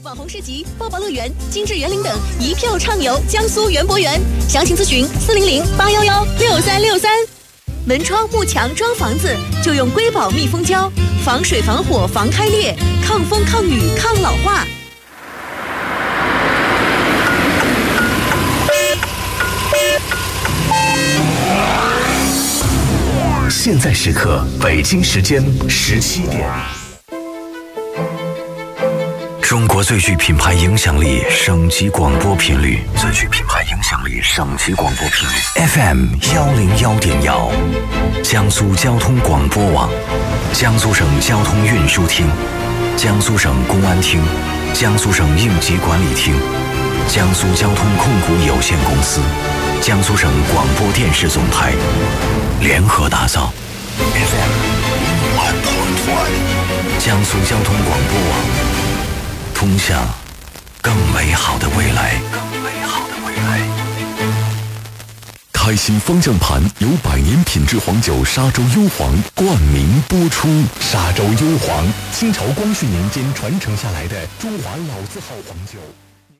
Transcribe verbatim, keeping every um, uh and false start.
网红市集、抱抱乐园、精致园林等一票畅游江苏园博园，详情咨询四零零八幺幺六三六三。门窗幕墙装房子就用瑰宝密封胶，防水防火防开裂，抗风抗雨抗老化。 现在时刻，北京时间十七点。中国最具品牌影响力省级广播频率，最具品牌影响力省级广播频率 F M 幺零幺点幺，江苏交通广播网，江苏省交通运输厅，江苏省公安厅，江苏省应急管理厅，江苏交通控股有限公司，江苏省广播电视总台联合打造 F M 一，江苏交通广播网，通向更美好的未来。更美好的未来。 开心方向盘由百年品质黄酒沙洲幽黄冠名播出。沙洲幽黄，清朝光绪年间传承下来的中华老字号黄酒。